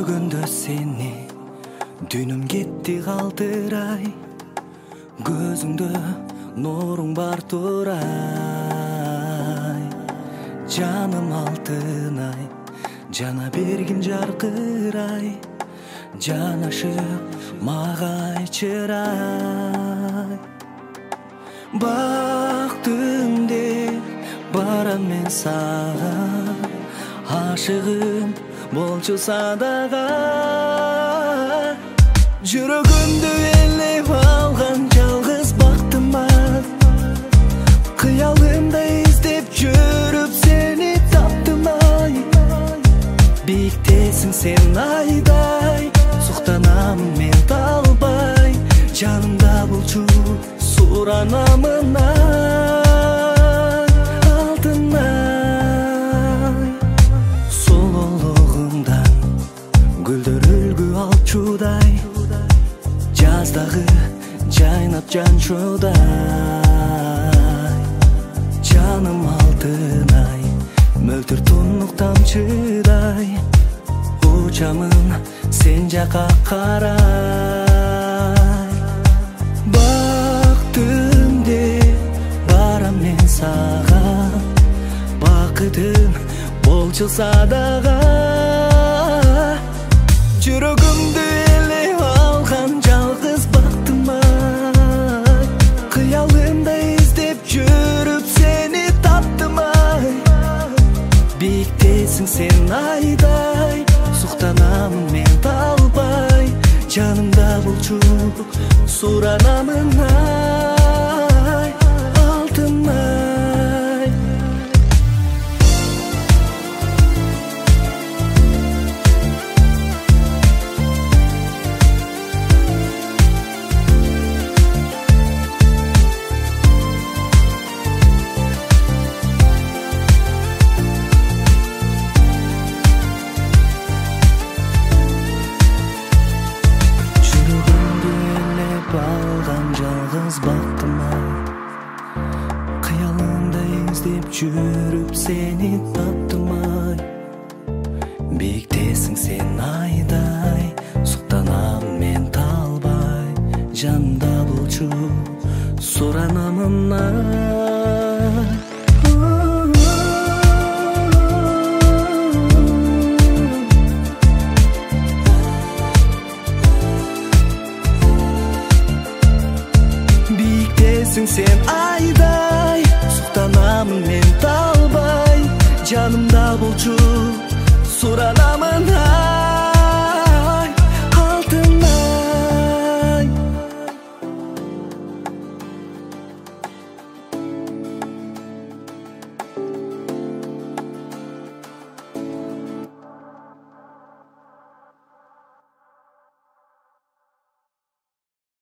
көргөндө сени дүнүм кетти калтырай, көзүңдө нуруң бар турай. Жаным алтынай, жана бергин жаркырай, жанашып мага чырай. Бактым деп барам мен сага, ашыгым болчу садага. Жүрөгүмдү ээлеп алган жалгыз бактыма, кыялымда издеп жүрүп сени таптым ай. Бийиктесиң сен айдай, суктанамын мен талбай, жанымда болчу суранамын ай. Алтынай, сололугуңдан гүлдөр үлгү алчудай, жаздагы жайнап жанчудай. Жаным алтынай, мөлтүр тунук тамчыдай, учамын сен жака карай. Бактым деп барам мен сага, бакытым болчу садага. Жүрөгүмдү ээлеп алган жалгыз бактыма, кыялымда издеп жүрүп сени таптым ай. Бийиктесиң сен айдай, суктанамын мен талбай, жанымда болчу суранамын ай. Алтынай. Алган жалгыз бактыма, кыялымда издеп жүрүп сени таптым ай. Бийиктесиң сен айдай, суктанамын мен талбай, жанымда болчу суранамын ай. Бийиктесиң сен айдай, суктанамын мен талбай, жанымда болчу